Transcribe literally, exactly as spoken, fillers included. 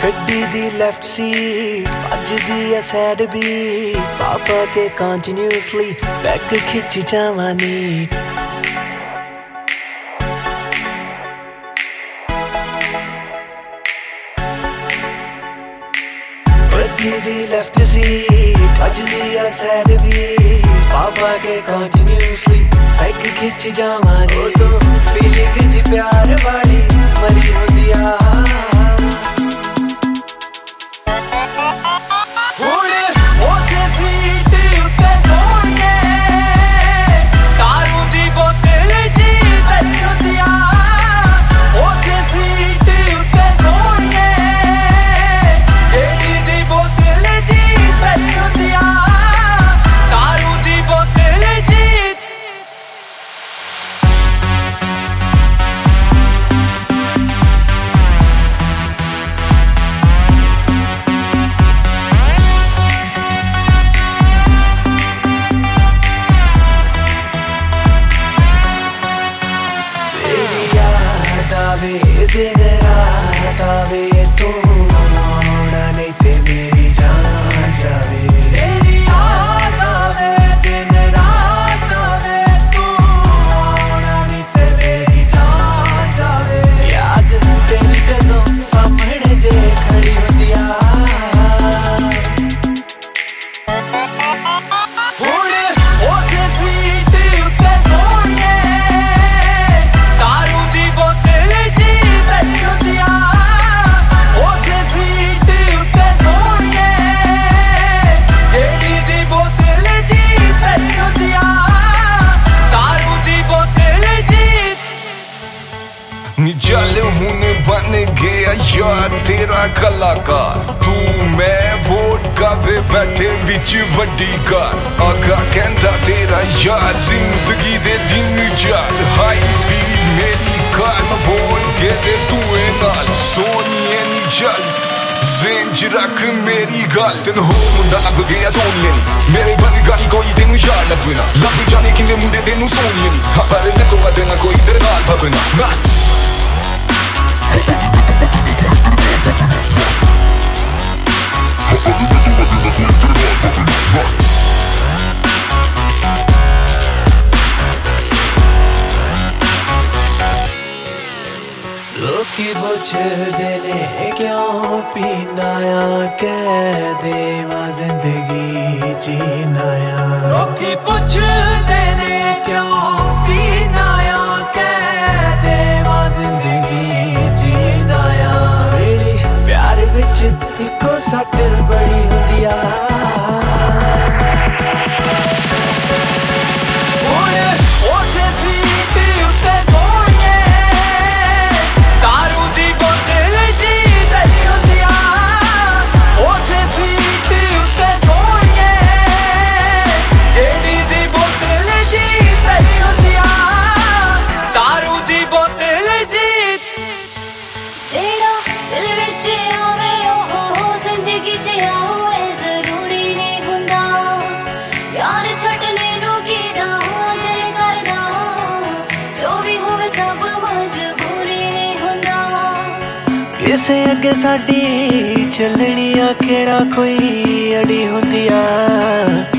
गड्डी दी left seat अजदी है sad भी पापा के कंटिन्यूअसली बैक खिंच जावानी गड्डी दी लेफ्ट सीट अजदी है सैड भी पापा के कंटिन्यूअसली बैक खिंच जावानी तो फीलिंग जी प्यार वाली मरी होंदिया दिन रात आवे तू आना नहीं ते मेरी जान जावे तेरी याद आवे दिन रात आवे तू आना नहीं ते मेरी जान जावे याद तेरी जदों सामने जे खड़ी होंदिया चल हुन बन गया यार तेरा कलाकार तू मैं वोट कावे बैठे बिच वड्डी कार आगा कहंदा तेरा यार जिंदगी दे दिन चार हाई स्पीड मेरी कार में बोल गए तू नाल सोनिए नी चल जेंज रख मेरी गल तेन हो मुंडा लग गया सोनिए नी मेरे बन गई कोई तेन यार न पीना लग जाने किंदे मुंडे तेन सोनिए नी हाँ पर मैं तो देना कोई तेरे नाल भवना ना लोकी पुछदे ने क्यों पीना आ कह देवा जिंदगी जीना आ लोकी पुछदे ने क्यों पीना आ कह देवा जिंदगी जीना आ मेरी प्यार विच इको सट बड़ी हुंदिया किसे अगे साडी चलनी आ केड़ा कोई अड़ी हुंदिया